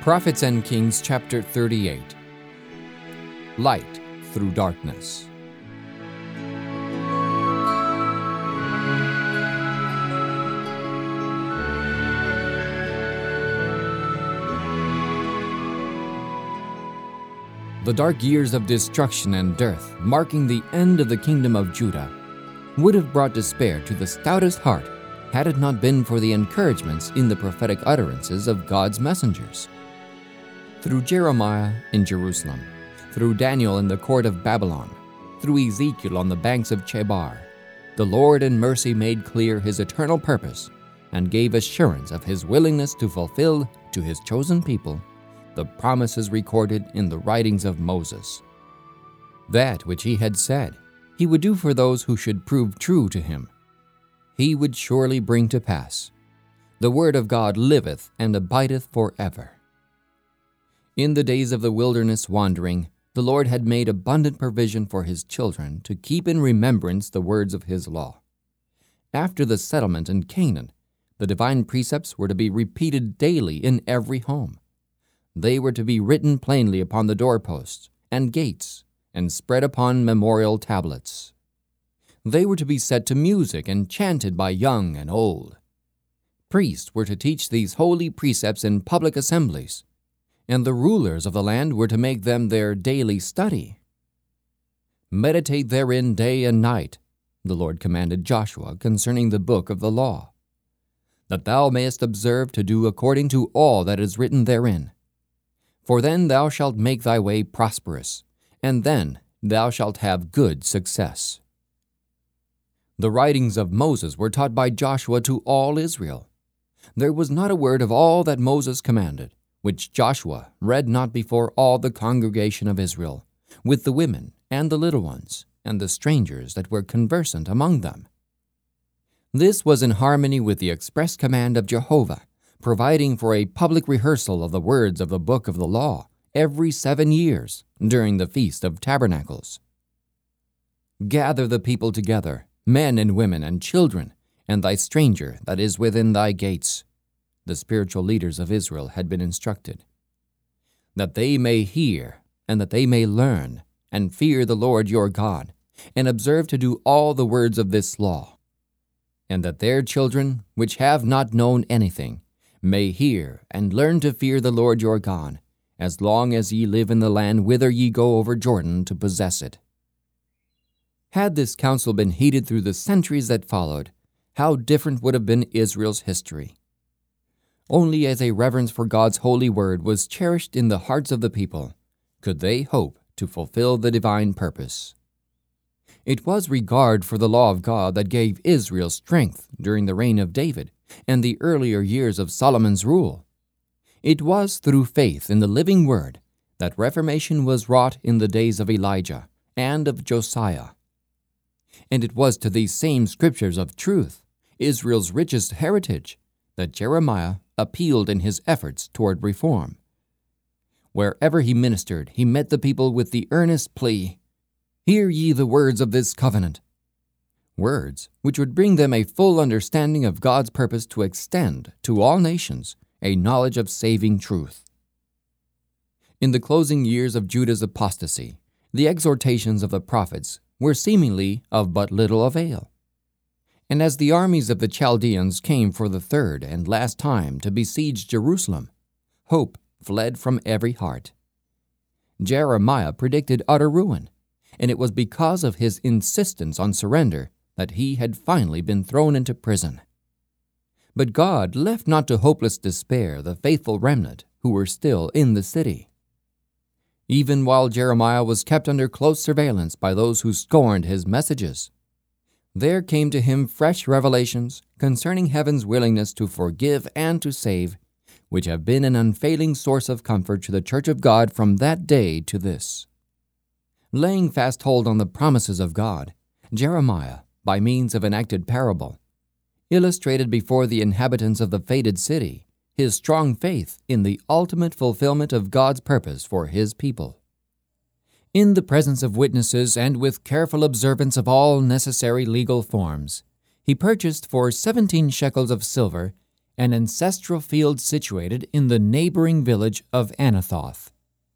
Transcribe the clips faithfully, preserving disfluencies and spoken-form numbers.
Prophets and Kings chapter thirty-eight. Light through darkness. The dark years of destruction and dearth, marking the end of the kingdom of Judah, would have brought despair to the stoutest heart had it not been for the encouragements in the prophetic utterances of God's messengers. Through Jeremiah in Jerusalem, through Daniel in the court of Babylon, through Ezekiel on the banks of Chebar, the Lord in mercy made clear his eternal purpose and gave assurance of his willingness to fulfill to his chosen people the promises recorded in the writings of Moses. That which he had said he would do for those who should prove true to him, he would surely bring to pass. The word of God liveth and abideth forever. In the days of the wilderness wandering, the Lord had made abundant provision for his children to keep in remembrance the words of his law. After the settlement in Canaan, the divine precepts were to be repeated daily in every home. They were to be written plainly upon the doorposts and gates and spread upon memorial tablets. They were to be set to music and chanted by young and old. Priests were to teach these holy precepts in public assemblies, and the rulers of the land were to make them their daily study. Meditate therein day and night, the Lord commanded Joshua concerning the book of the law, that thou mayest observe to do according to all that is written therein. For then thou shalt make thy way prosperous, and then thou shalt have good success. The writings of Moses were taught by Joshua to all Israel. There was not a word of all that Moses commanded which Joshua read not before all the congregation of Israel, with the women and the little ones, and the strangers that were conversant among them. This was in harmony with the express command of Jehovah, providing for a public rehearsal of the words of the book of the law every seven years during the Feast of Tabernacles. Gather the people together, men and women and children, and thy stranger that is within thy gates, the spiritual leaders of Israel had been instructed, that they may hear, and that they may learn, and fear the Lord your God, and observe to do all the words of this law, and that their children, which have not known anything, may hear and learn to fear the Lord your God, as long as ye live in the land whither ye go over Jordan to possess it. Had this counsel been heeded through the centuries that followed, how different would have been Israel's history. Only as a reverence for God's holy word was cherished in the hearts of the people could they hope to fulfill the divine purpose. It was regard for the law of God that gave Israel strength during the reign of David and the earlier years of Solomon's rule. It was through faith in the living word that reformation was wrought in the days of Elijah and of Josiah. And it was to these same scriptures of truth, Israel's richest heritage, that Jeremiah appealed in his efforts toward reform. Wherever he ministered, he met the people with the earnest plea, "Hear ye the words of this covenant," words which would bring them a full understanding of God's purpose to extend to all nations a knowledge of saving truth. In the closing years of Judah's apostasy, the exhortations of the prophets were seemingly of but little avail. And as the armies of the Chaldeans came for the third and last time to besiege Jerusalem, hope fled from every heart. Jeremiah predicted utter ruin, and it was because of his insistence on surrender that he had finally been thrown into prison. But God left not to hopeless despair the faithful remnant who were still in the city. Even while Jeremiah was kept under close surveillance by those who scorned his messages, there came to him fresh revelations concerning heaven's willingness to forgive and to save, which have been an unfailing source of comfort to the church of God from that day to this. Laying fast hold on the promises of God, Jeremiah, by means of enacted parable, illustrated before the inhabitants of the fated city his strong faith in the ultimate fulfillment of God's purpose for his people. In the presence of witnesses and with careful observance of all necessary legal forms, he purchased for seventeen shekels of silver an ancestral field situated in the neighboring village of Anathoth.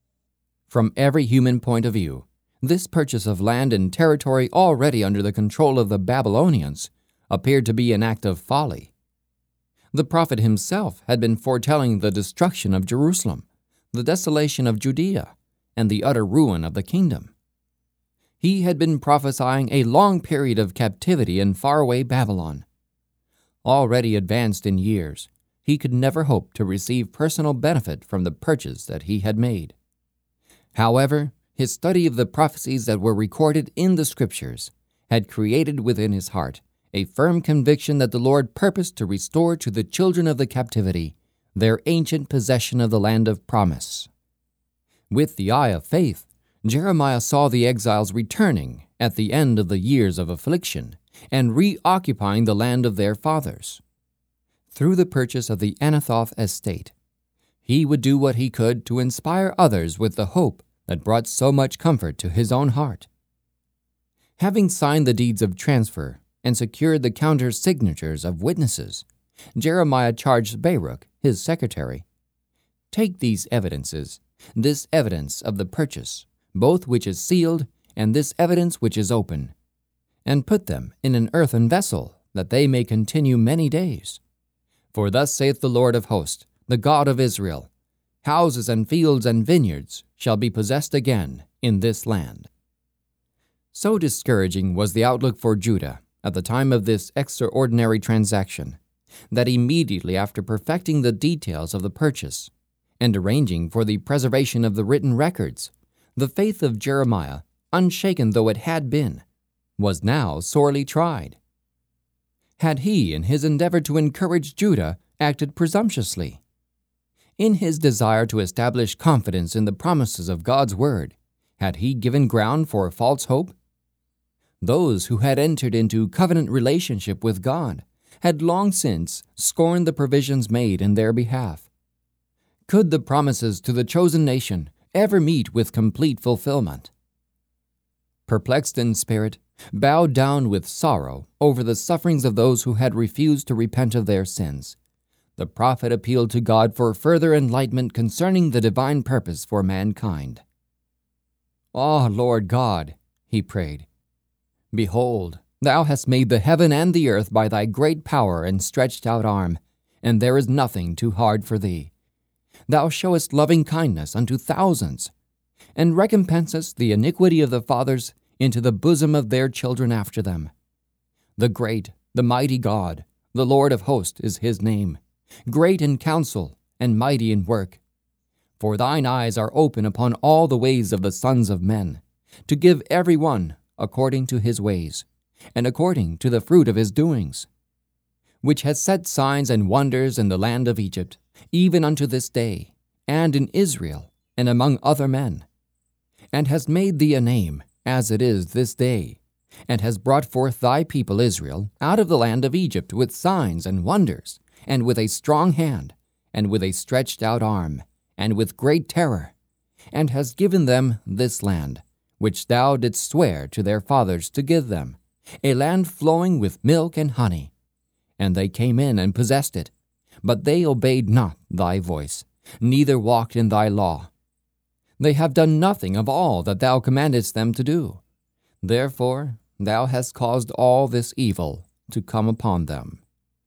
From every human point of view, this purchase of land and territory already under the control of the Babylonians appeared to be an act of folly. The prophet himself had been foretelling the destruction of Jerusalem, the desolation of Judea, and the utter ruin of the kingdom. He had been prophesying a long period of captivity in faraway Babylon. Already advanced in years, he could never hope to receive personal benefit from the purchase that he had made. However, his study of the prophecies that were recorded in the Scriptures had created within his heart a firm conviction that the Lord purposed to restore to the children of the captivity their ancient possession of the land of promise. With the eye of faith, Jeremiah saw the exiles returning at the end of the years of affliction and reoccupying the land of their fathers. Through the purchase of the Anathoth estate, he would do what he could to inspire others with the hope that brought so much comfort to his own heart. Having signed the deeds of transfer and secured the counter-signatures of witnesses, Jeremiah charged Baruch, his secretary, "Take these evidences, this evidence of the purchase, both which is sealed, and this evidence which is open, and put them in an earthen vessel, that they may continue many days. For thus saith the Lord of hosts, the God of Israel, houses and fields and vineyards shall be possessed again in this land." So discouraging was the outlook for Judah at the time of this extraordinary transaction, that immediately after perfecting the details of the purchase and arranging for the preservation of the written records, the faith of Jeremiah, unshaken though it had been, was now sorely tried. Had he, in his endeavor to encourage Judah, acted presumptuously? In his desire to establish confidence in the promises of God's word, had he given ground for false hope? Those who had entered into covenant relationship with God had long since scorned the provisions made in their behalf. Could the promises to the chosen nation ever meet with complete fulfillment? Perplexed in spirit, bowed down with sorrow over the sufferings of those who had refused to repent of their sins, the prophet appealed to God for further enlightenment concerning the divine purpose for mankind. "Ah, Lord God," he prayed, "behold, thou hast made the heaven and the earth by thy great power and stretched out arm, and there is nothing too hard for thee. Thou showest loving kindness unto thousands, and recompensest the iniquity of the fathers into the bosom of their children after them. The great, the mighty God, the Lord of hosts is his name, great in counsel and mighty in work. For thine eyes are open upon all the ways of the sons of men, to give every one according to his ways, and according to the fruit of his doings, which has set signs and wonders in the land of Egypt, even unto this day, and in Israel, and among other men, and has made thee a name, as it is this day, and has brought forth thy people Israel out of the land of Egypt with signs and wonders, and with a strong hand, and with a stretched out arm, and with great terror, and has given them this land, which thou didst swear to their fathers to give them, a land flowing with milk and honey. And they came in and possessed it, but they obeyed not thy voice, neither walked in thy law. They have done nothing of all that thou commandest them to do. Therefore thou hast caused all this evil to come upon them."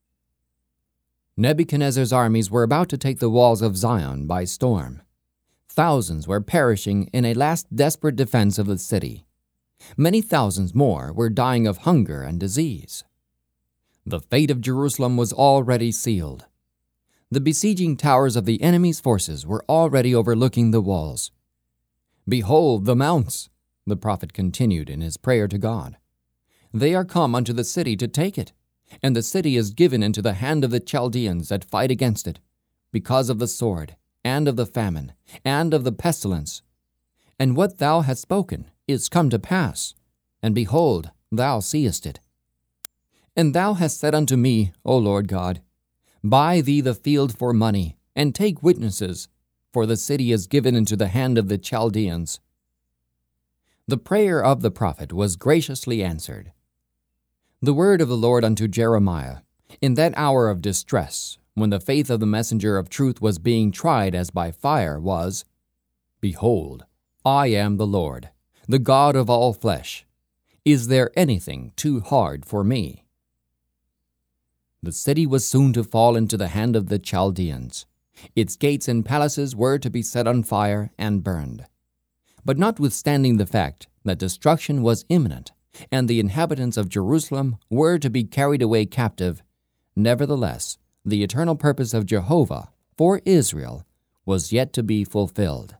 Nebuchadnezzar's armies were about to take the walls of Zion by storm. Thousands were perishing in a last desperate defense of the city. Many thousands more were dying of hunger and disease. The fate of Jerusalem was already sealed. The besieging towers of the enemy's forces were already overlooking the walls. "Behold the mounts," the prophet continued in his prayer to God. "They are come unto the city to take it, and the city is given into the hand of the Chaldeans that fight against it, because of the sword, and of the famine, and of the pestilence. And what thou hast spoken is come to pass, and behold, thou seest it. And thou hast said unto me, O Lord God, buy thee the field for money, and take witnesses, for the city is given into the hand of the Chaldeans." The prayer of the prophet was graciously answered. The word of the Lord unto Jeremiah, in that hour of distress, when the faith of the messenger of truth was being tried as by fire, was, "Behold, I am the Lord, the God of all flesh. Is there anything too hard for me?" The city was soon to fall into the hand of the Chaldeans. Its gates and palaces were to be set on fire and burned. But notwithstanding the fact that destruction was imminent, and the inhabitants of Jerusalem were to be carried away captive, nevertheless, the eternal purpose of Jehovah for Israel was yet to be fulfilled.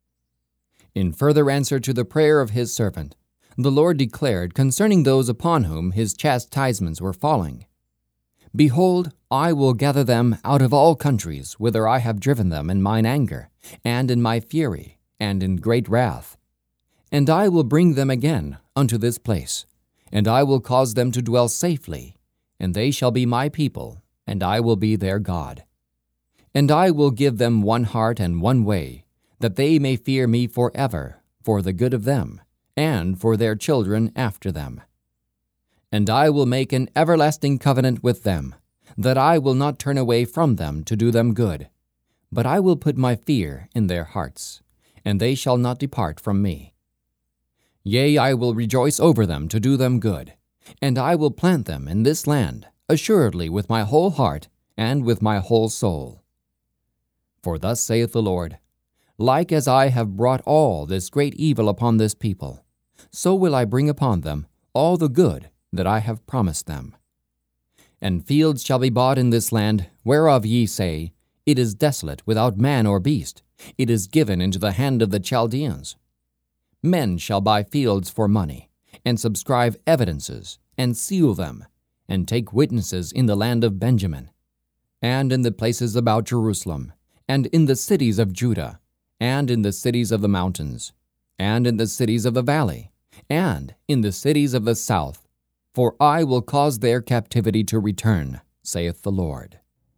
In further answer to the prayer of his servant, the Lord declared concerning those upon whom his chastisements were falling, "Behold, I will gather them out of all countries whither I have driven them in mine anger, and in my fury, and in great wrath. And I will bring them again unto this place, and I will cause them to dwell safely, and they shall be my people, and I will be their God. And I will give them one heart and one way, that they may fear me forever, for the good of them, and for their children after them. And I will make an everlasting covenant with them, that I will not turn away from them to do them good, but I will put my fear in their hearts, and they shall not depart from me. Yea, I will rejoice over them to do them good, and I will plant them in this land, assuredly with my whole heart and with my whole soul. For thus saith the Lord, like as I have brought all this great evil upon this people, so will I bring upon them all the good that I have promised them. And fields shall be bought in this land, whereof ye say, It is desolate without man or beast, it is given into the hand of the Chaldeans. Men shall buy fields for money, and subscribe evidences, and seal them, and take witnesses in the land of Benjamin, and in the places about Jerusalem, and in the cities of Judah, and in the cities of the mountains, and in the cities of the valley, and in the cities of the south, for I will cause their captivity to return, saith the Lord.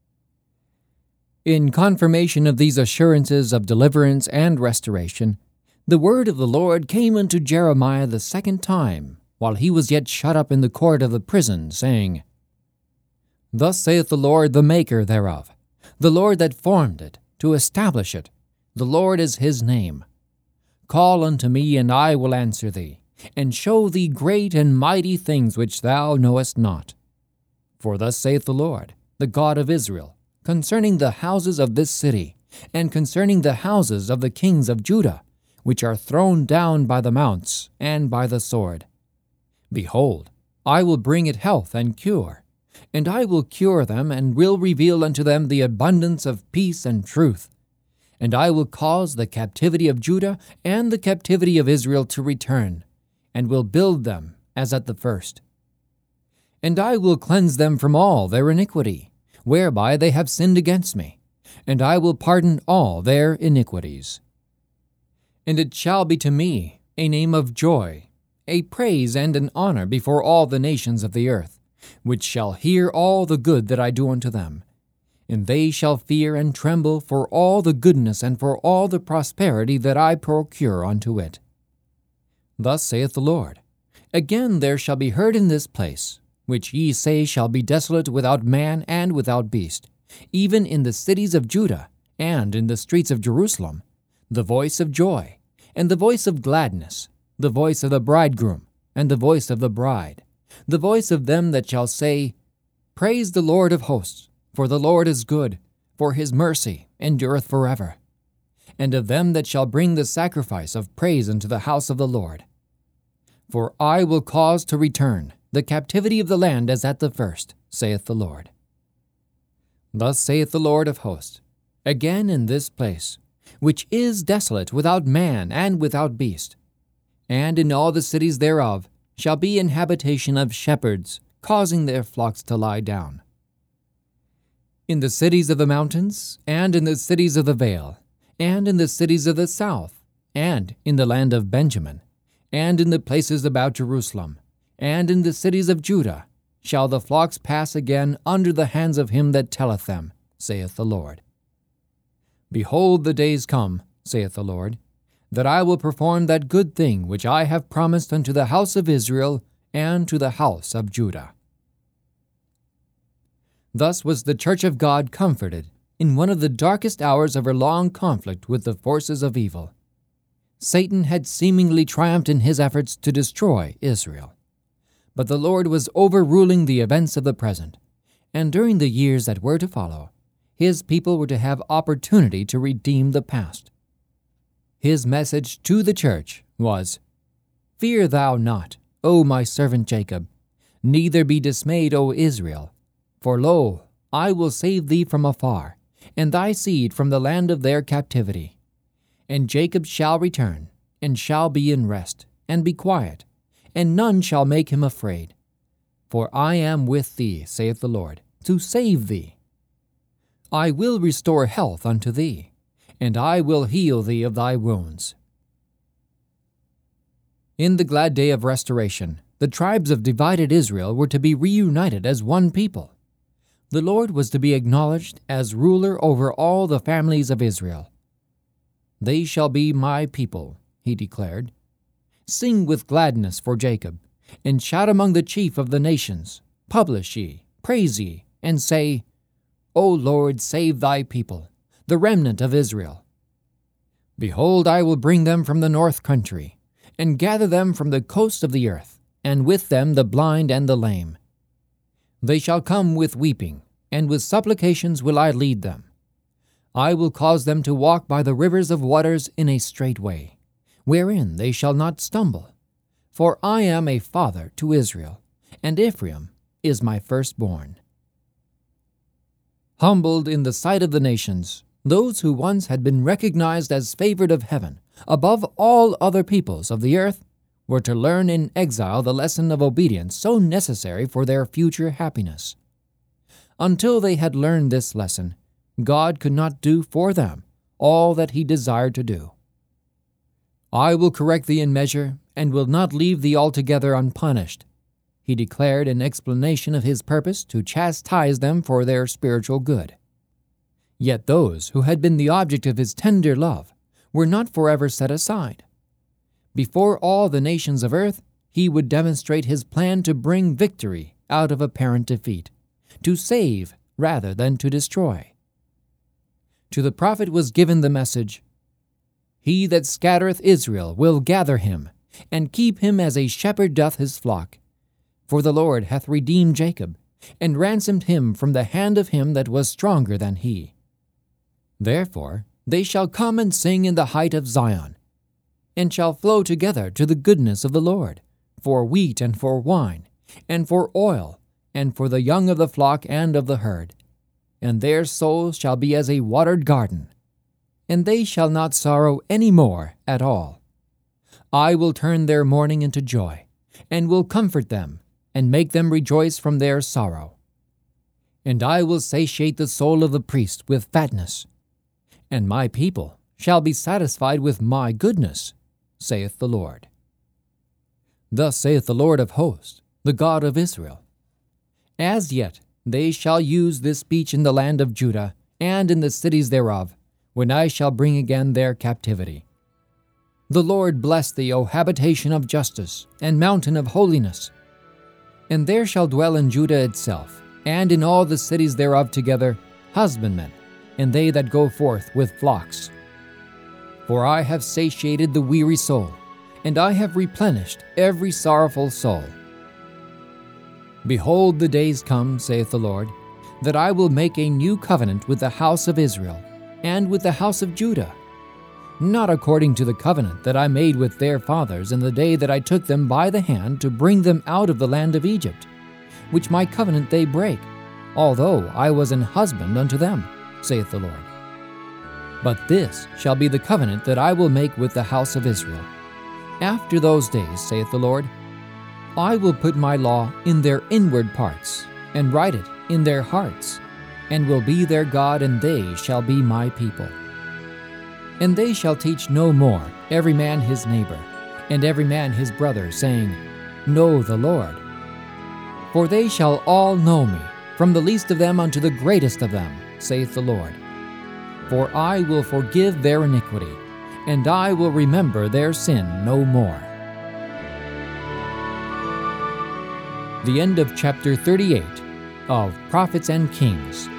In confirmation of these assurances of deliverance and restoration, the word of the Lord came unto Jeremiah the second time, while he was yet shut up in the court of the prison, saying, Thus saith the Lord, the Maker thereof, the Lord that formed it, to establish it, the Lord is his name. Call unto me, and I will answer thee, and show thee great and mighty things which thou knowest not. For thus saith the Lord, the God of Israel, concerning the houses of this city, and concerning the houses of the kings of Judah, which are thrown down by the mounts and by the sword. Behold, I will bring it health and cure, and I will cure them, and will reveal unto them the abundance of peace and truth. And I will cause the captivity of Judah and the captivity of Israel to return, and will build them as at the first. And I will cleanse them from all their iniquity, whereby they have sinned against me, and I will pardon all their iniquities. And it shall be to me a name of joy, a praise and an honor before all the nations of the earth, which shall hear all the good that I do unto them. And they shall fear and tremble for all the goodness and for all the prosperity that I procure unto it. Thus saith the Lord, Again there shall be heard in this place, which ye say shall be desolate without man and without beast, even in the cities of Judah and in the streets of Jerusalem, the voice of joy, and the voice of gladness, the voice of the bridegroom, and the voice of the bride, the voice of them that shall say, Praise the Lord of hosts, for the Lord is good, for his mercy endureth forever. And of them that shall bring the sacrifice of praise unto the house of the Lord. For I will cause to return the captivity of the land as at the first, saith the Lord. Thus saith the Lord of hosts, Again in this place, which is desolate without man and without beast, and in all the cities thereof shall be an habitation of shepherds, causing their flocks to lie down. In the cities of the mountains, and in the cities of the vale, and in the cities of the south, and in the land of Benjamin, and in the places about Jerusalem, and in the cities of Judah, shall the flocks pass again under the hands of him that telleth them, saith the Lord. Behold, the days come, saith the Lord, that I will perform that good thing which I have promised unto the house of Israel and to the house of Judah. Thus was the Church of God comforted in one of the darkest hours of her long conflict with the forces of evil. Satan had seemingly triumphed in his efforts to destroy Israel. But the Lord was overruling the events of the present, and during the years that were to follow, His people were to have opportunity to redeem the past. His message to the church was, "Fear thou not, O my servant Jacob, neither be dismayed, O Israel. For lo, I will save thee from afar, and thy seed from the land of their captivity. And Jacob shall return, and shall be in rest, and be quiet, and none shall make him afraid. For I am with thee, saith the Lord, to save thee. I will restore health unto thee, and I will heal thee of thy wounds." In the glad day of restoration, the tribes of divided Israel were to be reunited as one people. The Lord was to be acknowledged as ruler over all the families of Israel. "They shall be my people," he declared. "Sing with gladness for Jacob, and shout among the chief of the nations. Publish ye, praise ye, and say, O Lord, save thy people, the remnant of Israel. Behold, I will bring them from the north country, and gather them from the coast of the earth, and with them the blind and the lame. They shall come with weeping, and with supplications will I lead them. I will cause them to walk by the rivers of waters in a straight way, wherein they shall not stumble. For I am a father to Israel, and Ephraim is my firstborn." Humbled in the sight of the nations, those who once had been recognized as favored of heaven above all other peoples of the earth were to learn in exile the lesson of obedience so necessary for their future happiness. Until they had learned this lesson, God could not do for them all that He desired to do. "I will correct thee in measure, and will not leave thee altogether unpunished," He declared in explanation of His purpose to chastise them for their spiritual good. Yet those who had been the object of His tender love were not forever set aside. Before all the nations of earth, He would demonstrate His plan to bring victory out of apparent defeat, to save rather than to destroy. To the prophet was given the message, "He that scattereth Israel will gather him, and keep him as a shepherd doth his flock. For the Lord hath redeemed Jacob, and ransomed him from the hand of him that was stronger than he. Therefore they shall come and sing in the height of Zion, and shall flow together to the goodness of the Lord, for wheat and for wine, and for oil, and for the young of the flock and of the herd. And their souls shall be as a watered garden, and they shall not sorrow any more at all. I will turn their mourning into joy, and will comfort them, and make them rejoice from their sorrow. And I will satiate the soul of the priest with fatness, and my people shall be satisfied with my goodness, saith the Lord. Thus saith the Lord of hosts, the God of Israel. As yet they shall use this speech in the land of Judah, and in the cities thereof, when I shall bring again their captivity. The Lord bless thee, O habitation of justice, and mountain of holiness. And there shall dwell in Judah itself, and in all the cities thereof together, husbandmen, and they that go forth with flocks. For I have satiated the weary soul, and I have replenished every sorrowful soul. Behold, the days come, saith the Lord, that I will make a new covenant with the house of Israel, and with the house of Judah, not according to the covenant that I made with their fathers in the day that I took them by the hand to bring them out of the land of Egypt, which my covenant they break, although I was an husband unto them, saith the Lord. But this shall be the covenant that I will make with the house of Israel. After those days, saith the Lord, I will put my law in their inward parts, and write it in their hearts, and will be their God, and they shall be my people. And they shall teach no more every man his neighbor, and every man his brother, saying, Know the Lord. For they shall all know me, from the least of them unto the greatest of them, saith the Lord. For I will forgive their iniquity, and I will remember their sin no more. The end of chapter thirty-eight. of Prophets and Kings.